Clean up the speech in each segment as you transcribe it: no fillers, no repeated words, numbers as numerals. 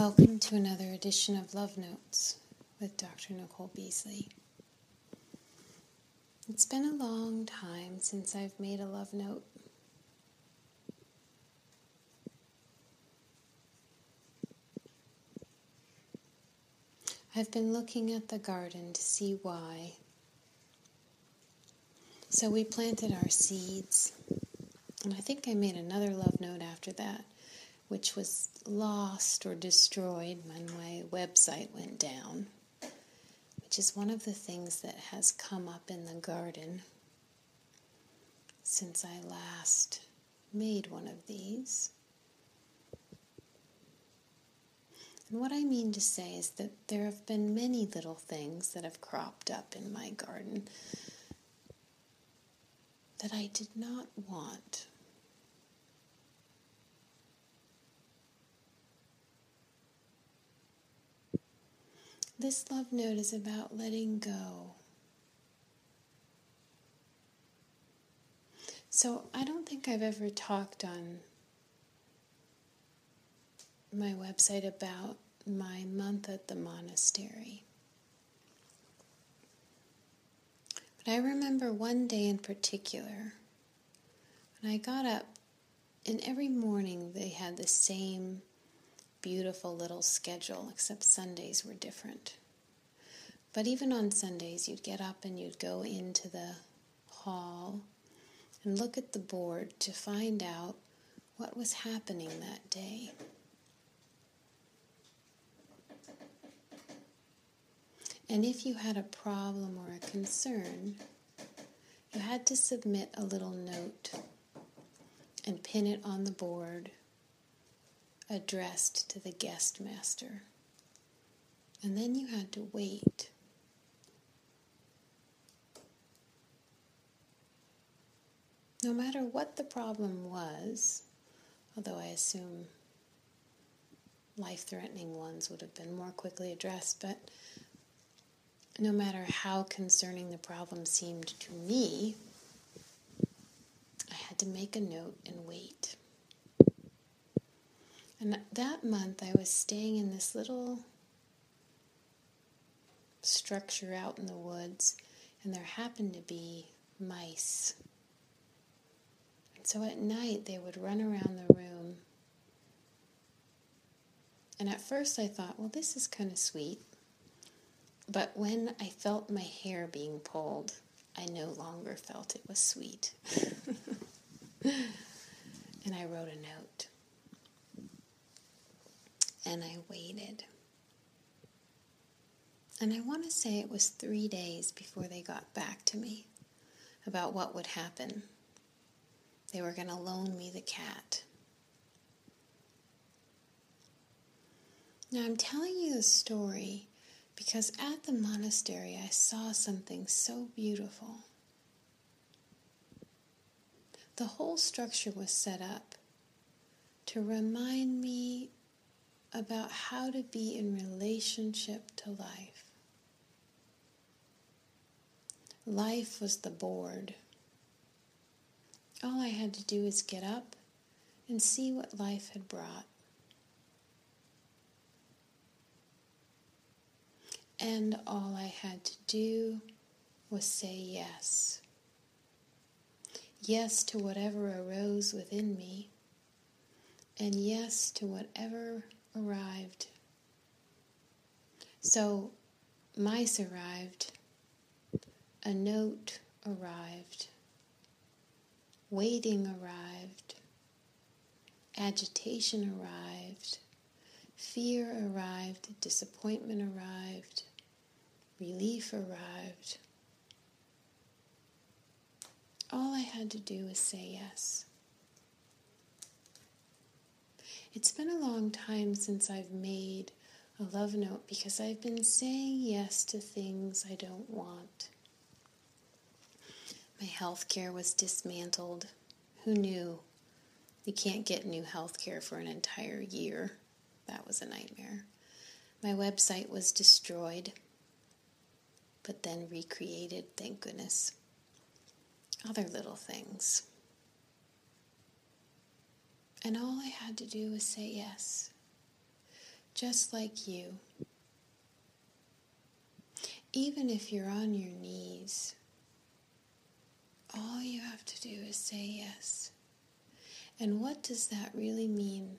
Welcome to another edition of Love Notes with Dr. Nicole Beasley. It's been a long time since I've made a love note. I've been looking at the garden to see why. So we planted our seeds, and I think I made another love note after that, which was lost or destroyed when my website went down, which is one of the things that has come up in the garden since I last made one of these. And what I mean to say is that there have been many little things that have cropped up in my garden that I did not want. This love note is about letting go. So I don't think I've ever talked on my website about my month at the monastery. But I remember one day in particular, when I got up, and every morning they had the same beautiful little schedule, except Sundays were different. But even on Sundays, you'd get up and you'd go into the hall and look at the board to find out what was happening that day. And if you had a problem or a concern, you had to submit a little note and pin it on the board, addressed to the guest master. And then you had to wait. No matter what the problem was, although I assume life-threatening ones would have been more quickly addressed, but no matter how concerning the problem seemed to me, I had to make a note and wait. And that month I was staying in this little structure out in the woods, and there happened to be mice. And so at night they would run around the room. And at first I thought, well, this is kind of sweet. But when I felt my hair being pulled, I no longer felt it was sweet. And I wrote a note. And I waited. And I want to say it was 3 days before they got back to me about what would happen. They were going to loan me the cat. Now I'm telling you the story because at the monastery I saw something so beautiful. The whole structure was set up to remind me about how to be in relationship to life. Life was the board. All I had to do was get up and see what life had brought. And all I had to do was say yes. Yes to whatever arose within me, and yes to whatever arrived. So, mice arrived, a note arrived, waiting arrived, agitation arrived, fear arrived, disappointment arrived, relief arrived. All I had to do was say yes. It's been a long time since I've made a love note because I've been saying yes to things I don't want. My health care was dismantled. Who knew? You can't get new health care for an entire year. That was a nightmare. My website was destroyed, but then recreated, thank goodness. Other little things. And all I had to do was say yes. just like you. Even if you're on your knees, all you have to do is say yes. And what does that really mean?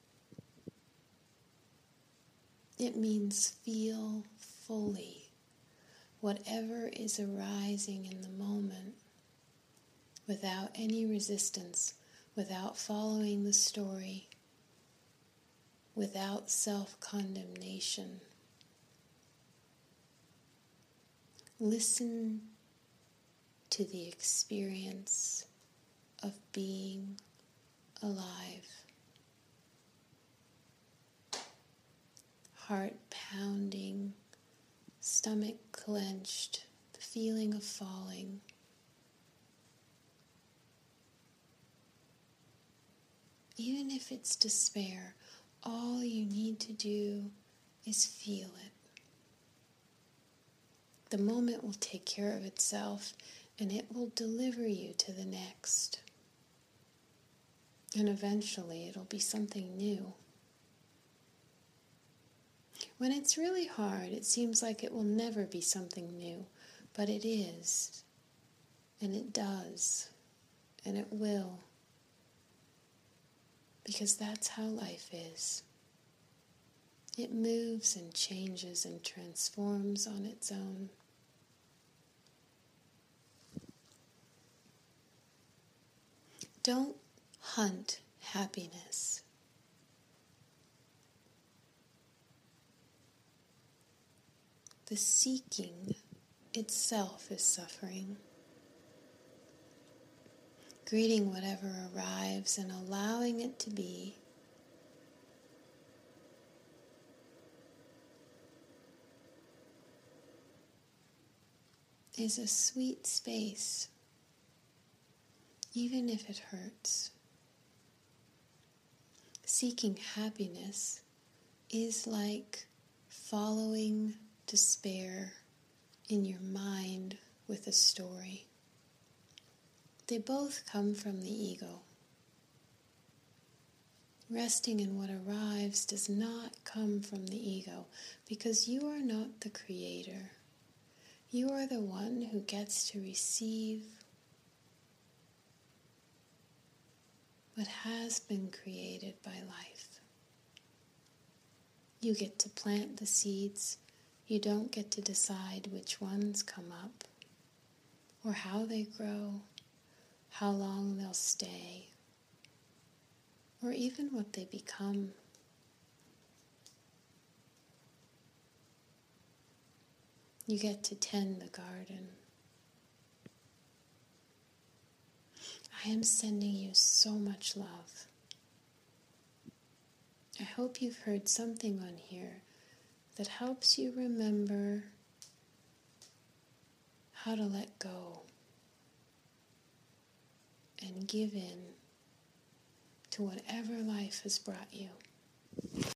It means feel fully whatever is arising in the moment without any resistance, without following the story, without self-condemnation. Listen to the experience of being alive. Heart pounding, stomach clenched, the feeling of falling. Even if it's despair, all you need to do is feel it. The moment will take care of itself, and it will deliver you to the next. And eventually it'll be something new. When it's really hard, it seems like it will never be something new, but it is, and it does, and it will, because that's how life is. It moves and changes and transforms on its own. Don't hunt happiness. The seeking itself is suffering. Greeting whatever arrives and allowing it to be is a sweet space, even if it hurts. Seeking happiness is like following despair in your mind with a story. They both come from the ego. Resting in what arrives does not come from the ego, because you are not the creator. You are the one who gets to receive what has been created by life. You get to plant the seeds. You don't get to decide which ones come up, or how they grow, how long they'll stay, or even what they become. You get to tend the garden. I am sending you so much love. I hope you've heard something on here that helps you remember how to let go and give in to whatever life has brought you.